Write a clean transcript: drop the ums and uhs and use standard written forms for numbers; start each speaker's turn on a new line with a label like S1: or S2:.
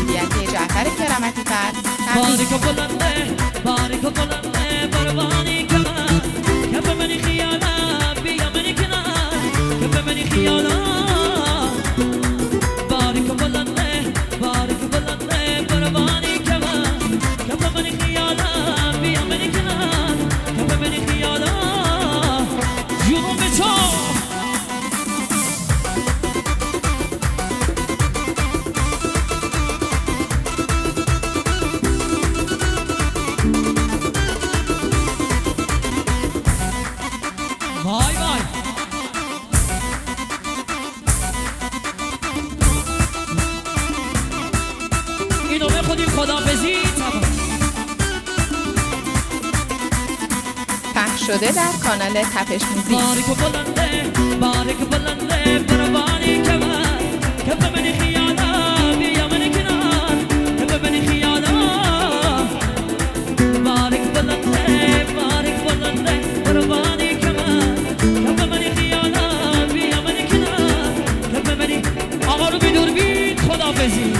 S1: محصولیت جعفر کرامتی فرد
S2: بارک بلنده بارک بلنده قربانی کنم که به منی خیالم بیا منی کنم که به منی خیالم بارک بلنده قربانی کنم که به منی خیالم بیا منی کنم که به منی خیالم جون بچو وای وای اینو به خودی خدافزی
S1: پخش شده در کانال تپش موزیک.
S2: بارک بلنده قربانی